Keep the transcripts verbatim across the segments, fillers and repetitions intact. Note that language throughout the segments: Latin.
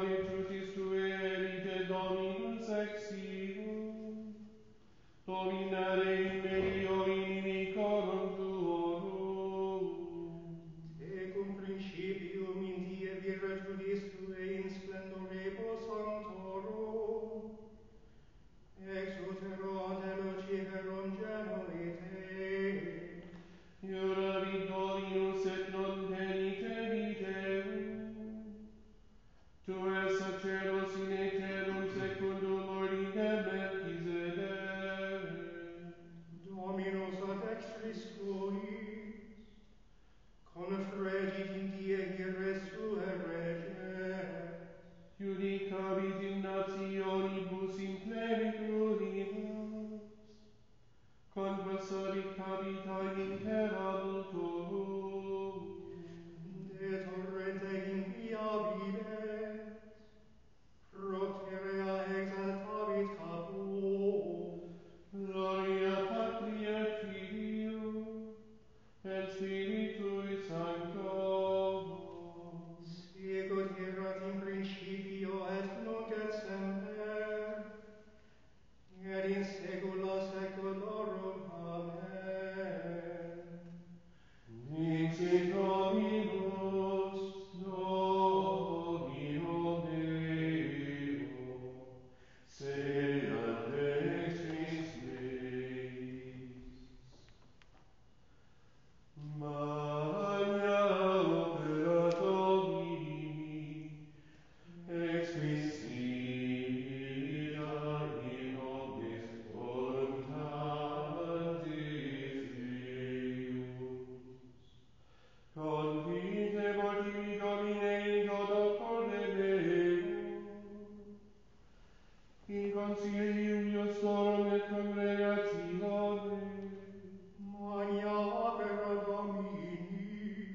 virtutis Tuae erite Dominus exium, dominare in medio inimicorum tuorum. Tecum principium in die virtutis Tuae in splendoribus sanctorum, ex utero ante luciferum genuite, Iuravit Dominus et non tenite videum. Tu es sacerdos in aeternum secundum ordinem Melchizedek. Dominus ad extris tuis, confregit in die ires sue reges, Judicabit in nationibus in plenituribus, convulsabit capita in terra multorum. de torrente inviabiles, proterea exaltabit caput, Gloria Patri et Filio, et Spiritui Sancto. sicut erat in principio et nunc et semper, et in saecula saeculorum. Amen. Dixit Dominus, Domino Deo, seat extris meis. Magna opera Domini, exquisita in nobis voluntatis eius. Confite mortivi Domine in toto corde meum, in consilium iustorum et congregatione, Magna opera Domini,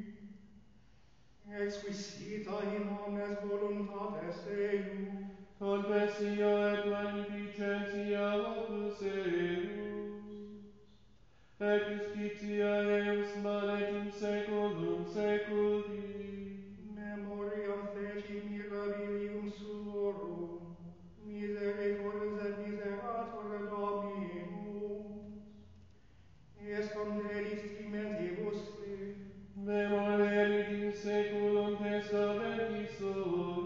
exquisita in omnes voluntates eius, confessio et magnificentia opus eius, et justitia eius manet in saeculum saeculi. memoriam feci mirabilium suorum, misericordes et miserator Dominus, est condelis timentibus te, Memorerit in saeculum testamenti sui,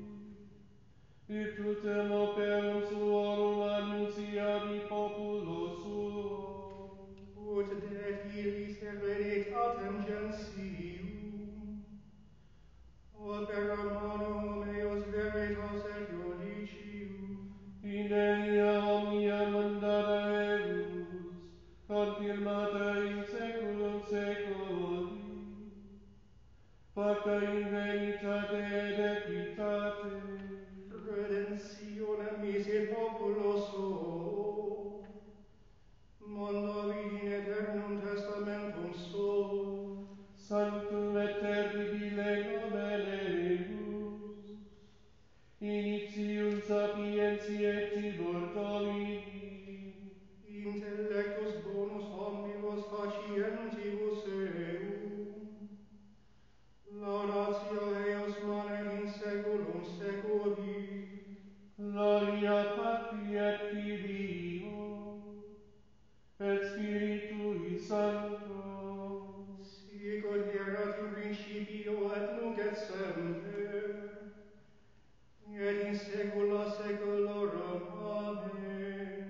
virtutem operum suorum annunciavi populo suo. ut de illis hereditatem gentium, opera manum eius veritas et judicium, In enia omnia mandata eius, confirmata in saeculum saeculi, facta in veritate et equitate, redemptionem mihi populo suo, mandavit in aeternum testamentum suo, sanctum et terribile nomen eius, initium sapientiae cibor Domini, intellectus bonus omnibus facientibus eum, laudatio eius manet in saeculum saeculi. Gloria Patri et Filio, et Spiritui Sancto. Sicut erat in principio et nunc et semper, et in saecula saeculorum. Amen.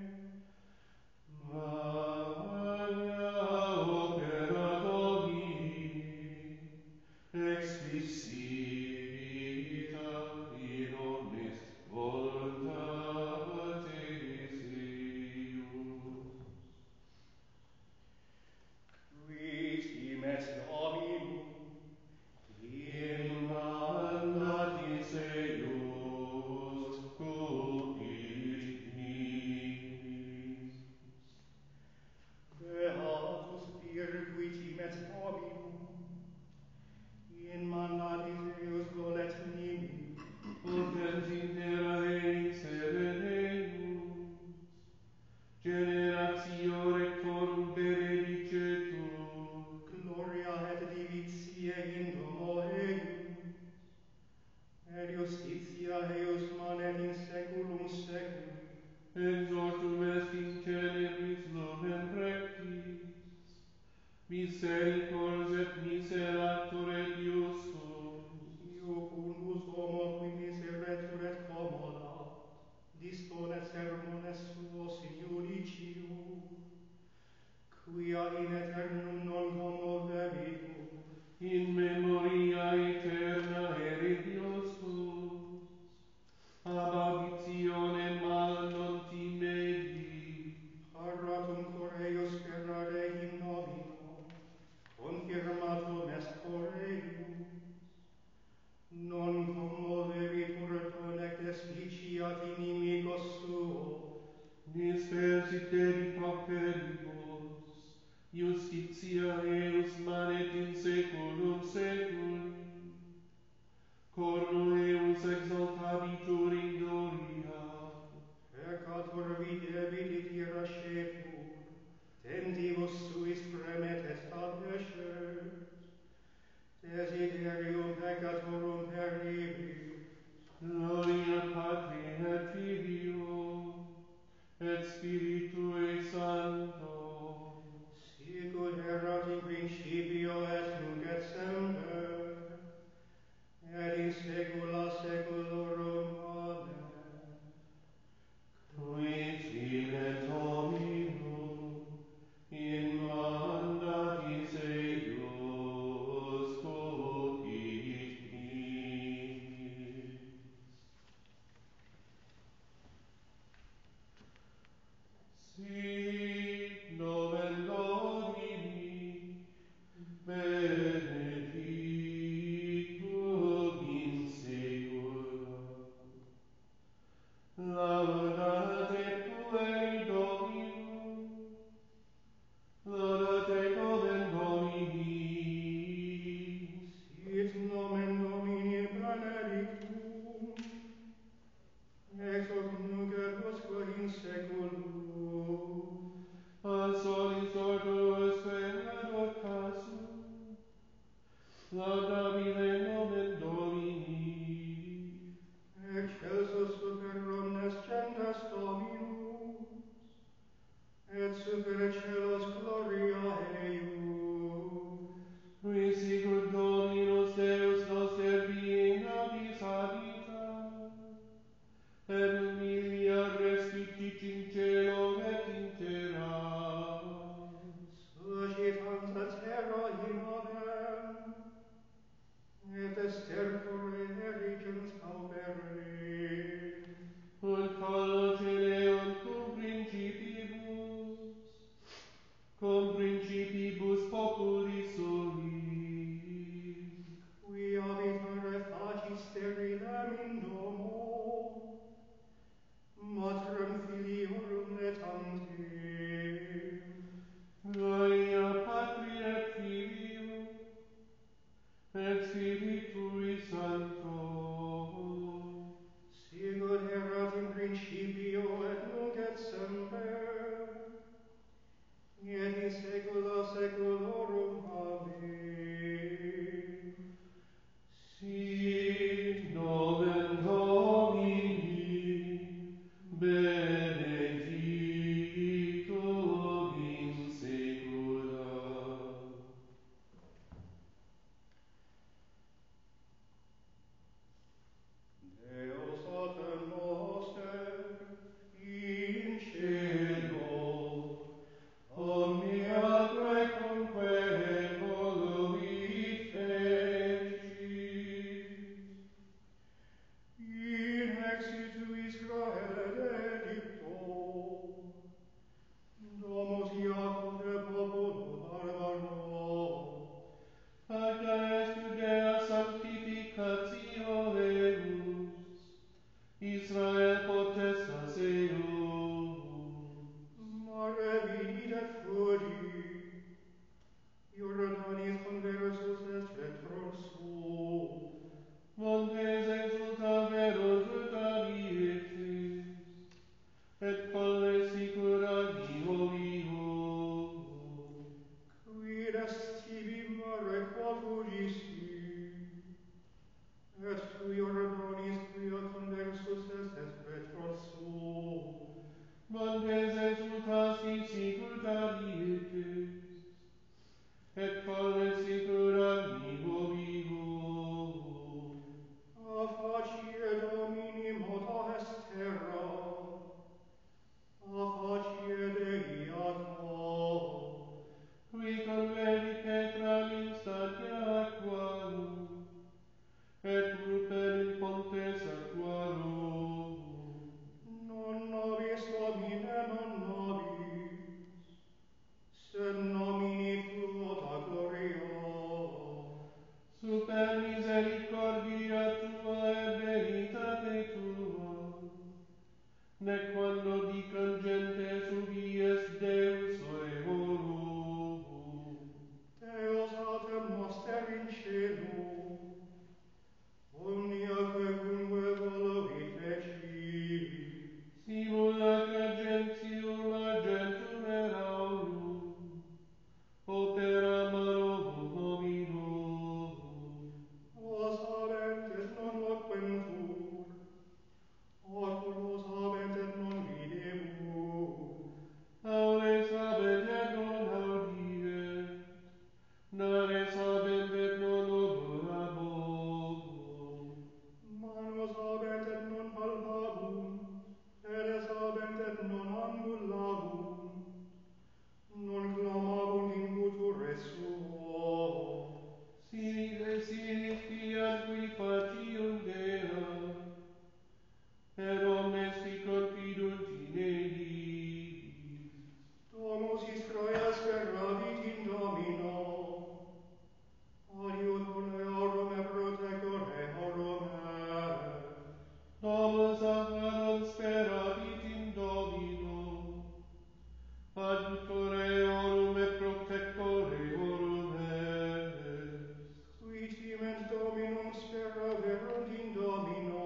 Magna opera Domini, exquisita in omnis voluntatis eius. Quid timet Dominum, In mandatis eius cupit nimis. beatus vir qui timet Dominum, in mandatis eius volet nimi, Potens in terra elixere Deus, generatio rectorum benedicetur, gloria et divitia in domo eius, et justitia eius manet in saeculum saeculi. Exortum est in tenebris lumen rectis, misericors et miserator et justus. Iucundus homo qui miseretur et commodat, disponet sermones suos in judicium, quia in aeternum non commovebitur. In memoria aeterna erediostus, ab auditione mala non timedi. Paratum cor eius sperare in nomino, confirmatum est cor eius. Non commovebitur donectes viciat inimicos suo. Dispersite di pauperibus, justitia eius manet in saeculum saeculi. Corno eius exaltabitur in gloria. Peccator videbit et irascetur, tentibus suis premet est ad escere. Desiderium peccatorum peribit. Gloria Patri et Filio, et Spiritui Sancto. Sicut erat in principio et nunc et semper, et in saecula saeculorum. Amen. Qui filet Domino, in mandatis eius cogit primis. Sic nomen Domini, benedictum in saecula. Laudate pueri Domino, laudate nomen Domini. Sit nomen Domini benedictum, ex hoc nunc et usque in saeculum. A solis ordo sperator casum, laudabile nomen Domini. Excelsus super omnes gentes Dominus, et super celos gloria eius. Qui sicut Dominus Deus noster being nobis habitat, et humilia respitit in caelo et in terra. Suscitans et terra in adem, et estercore erigens pauperni. Ut collo celeum cum principibus, cum principibus populi sui. Qui habitare facis sterilem in domo, matrem filiorum et antem. Gloria Patri et Filio, et Spiritui Sancto. Sicut erat in principio et nunc et semper, et in saecula saeculorum. Amen. Sit nomen Domini, benedictum in saecula. Deus Pater noster, in cielo, omniaque cumque voluit fecit, in exitu Israel edicto, domus Iacob de populo barbaro, Pacta est Judea sanctificatio eius, Israel potestas eius. mare vidit et fugit, Iordanis conversus est retrosus. Montes exultaveros vitabiefis, et colle sicura nihilio. Quid est tibi mare quod fugisti, et tu Iordanis quia conversus tua, nec quando dicam gentes ubi est Deus eorum. Deus autem noster in cielo, omnia quecunque voluit feci. Simulacra gentium argentum et aurum, opera mano Domino. Vos habent et non loquentur, oculos habent et non videbur, Aures habent et non audient, nares habent et non odorabunt. manos habent et non palpabunt, pedes habent et non ambulabunt, non clamabunt in future suo. Sine sine fiat qui facium Dea, et omnes qui confidunt in eis. Domus is Troias ferravit in Domino, adiutor eorum et protector eorum est. Domus Aharon speravit in Domino, adiutor eorum et protector eorum est. Qui timent Dominum speraverunt in Domino,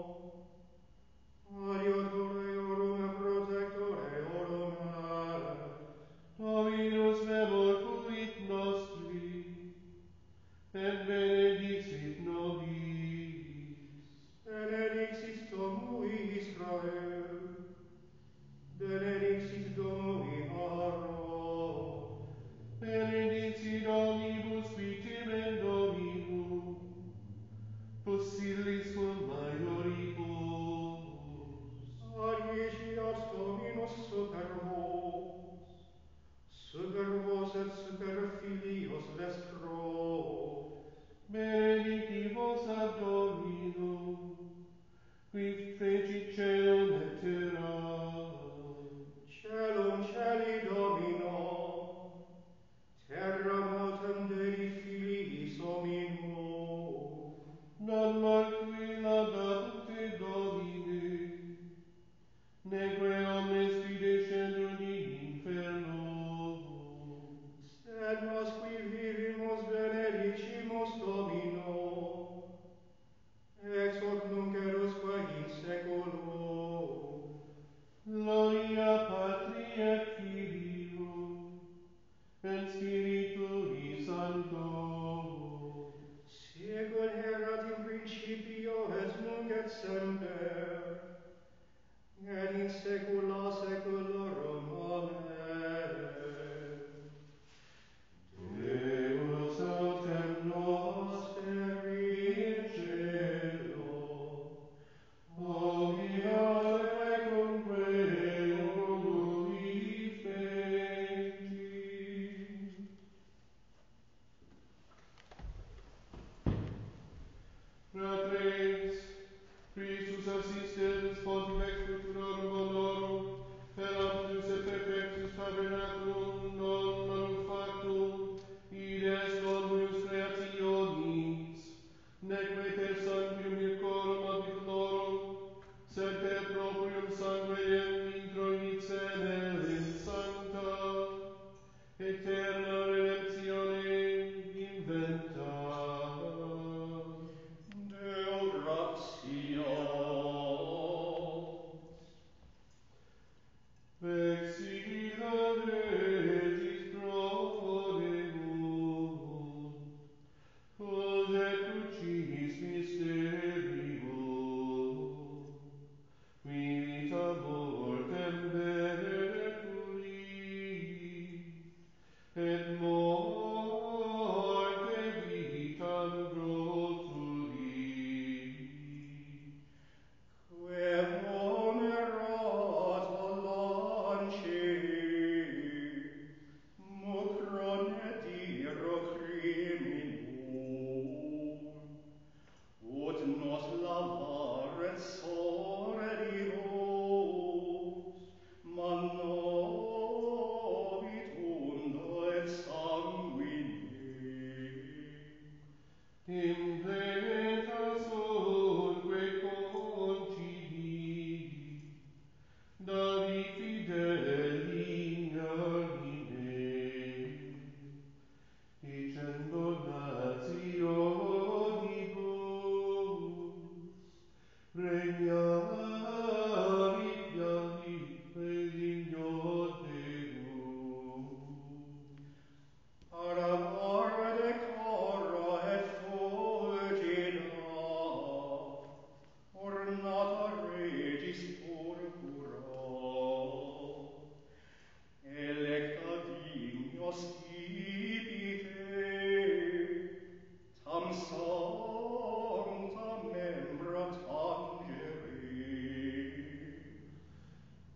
adiutor eorum et protector eorum est. Dominus memor fuit nostri, et benedixit nobis. Benedixit Domui Israel, benedixit Domui Aaron, Benedicit omnibus qui timen Dominum, possilis cum maioribus. adiesiat Dominus super vos, super vos et super filios vestro, Benedicti vos ad Dominum, qui fecit celum et terram. celum celi Domino, terram autem dedit filiis hominum. Non mortui laudabunt te Domine, neque omnes qui descendunt in inferno. Sed nos qui vivimus benedicimus Domino, ex hoc nunc erusque in saeculum. Gloria Patri et Filio, et Spiritui Sancto. Sicut erat in principio et nunc et semper, et in saecula saeculorum. Amen. Deus autem noster in cielo, omnia quecunque voluit feci. Fratres, Christus assistens Pontifex Futurorum Bonorum, per omnius et perfectus tabernaculum non manufactum, id est omnius creationis, neque per sanguium mircorum abitulorum, sed per proprium sanguinem intronicem in sancta, eterna redemptione inventa. Deo gratias.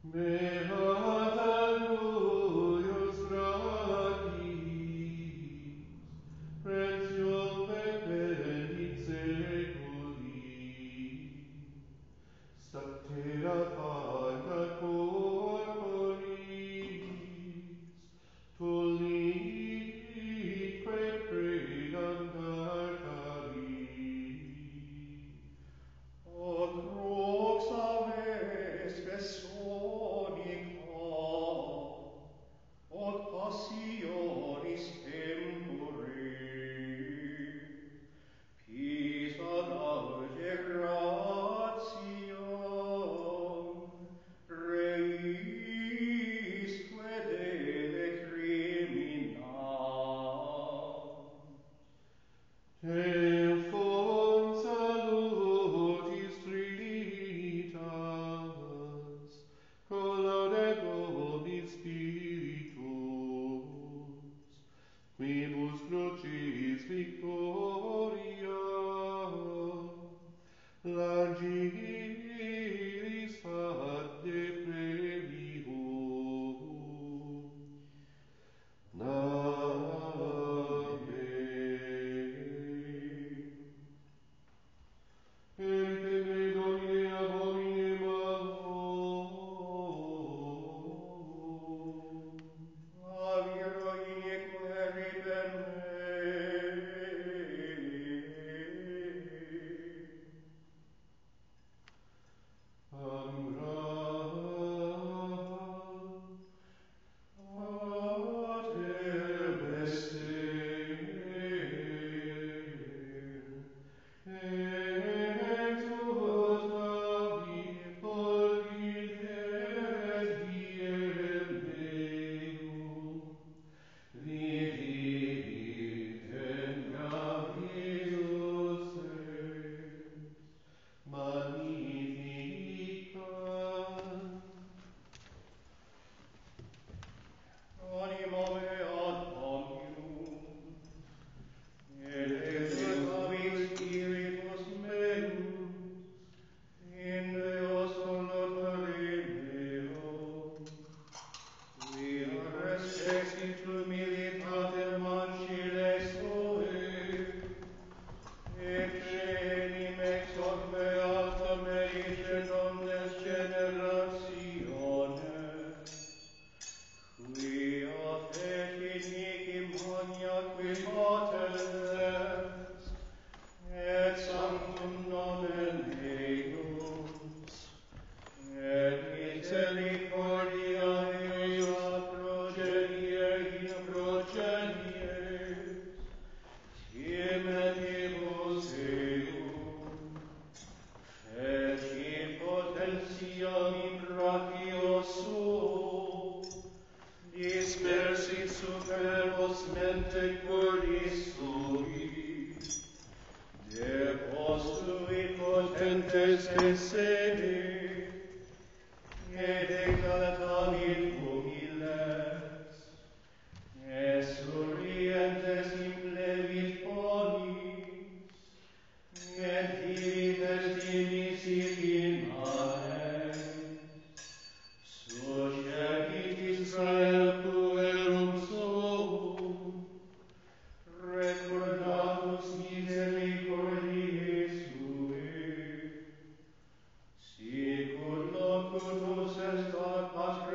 Beata glorios radis, pretium perpendit seculi, Stactera parta corporis, tollique predam carcari. Od crux aves bessonica, od passionis tempore, pisa laude gratiam, reisque dele criminam. Te font salutis Trinitas, pro laude Domini Spiritus, quibus crucis victoria, largiris adde premium. Amen. Perite me Domine abomine mamo. Aviro inique riper Magnificat. Anima meat omnium, et exultavit spiritus meus, in Deo Salvatore meo, quia respexit humilitatem ancile sue, et genim ex hoc beata mericet omnes generationes, quia fecit nicim magnaque patens, et sanctum nomen eius, et misericordia eius a progenie in progenies, timetibus eium, fecit potentiam in brachio suo, dispersit superbos mente curis sui, depostuit potentes de sede, et exaltavit humiles, et surrientes implevit bonis, et divides dimisit in mare, suscepit Israel puerum suum, recordatus misericordiae sue, sicut locutus est ad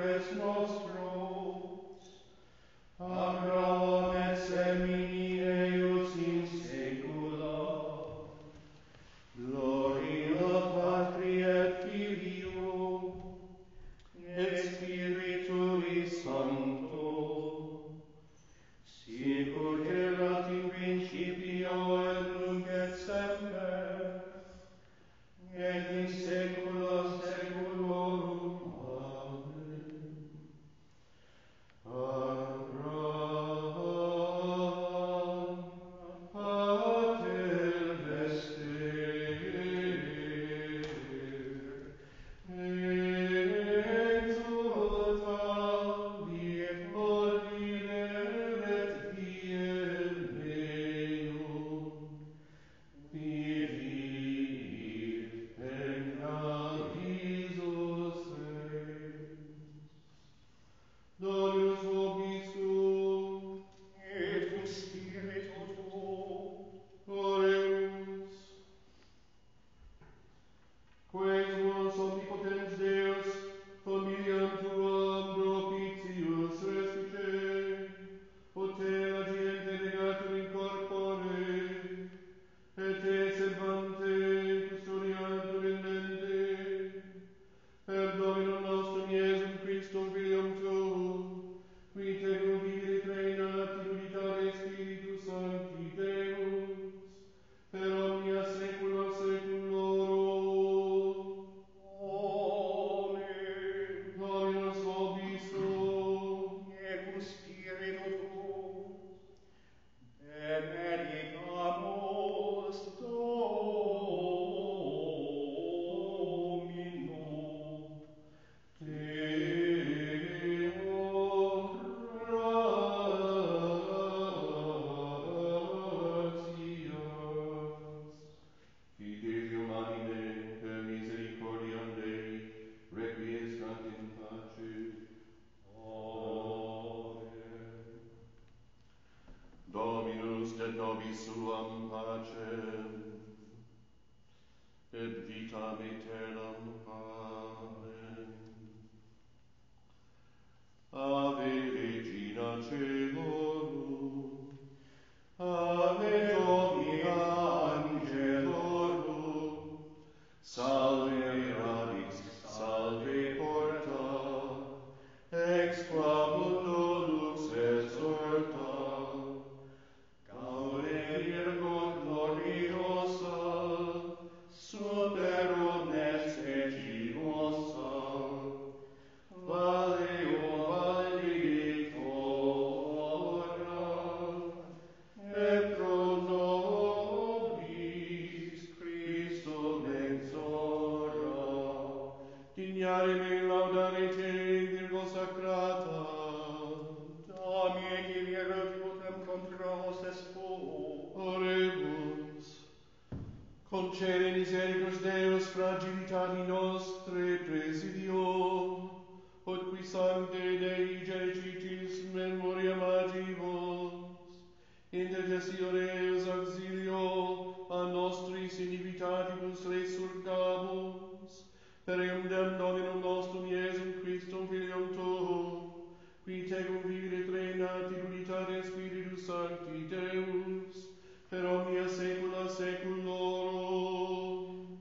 indignare me laudare te, Virgo sacrata. Damie qui virtutem contra os espo. Oremus. Concede misericors Deus fragilitati nostre presidio, ut qui sancte Dei genecitis memoria magibus, intercessione eus auxilio a nostris iniquitatibus resurgabus, per eundem Dominum nostrum Iesum Christum Filium Tuum, qui tecum vivere trenat in unitate Spiritus Sancti Deus, per omnia saecula saeculorum.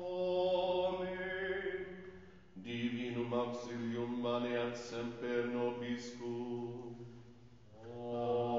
Amen. Divinum auxilium maneat semper nobiscum. Amen.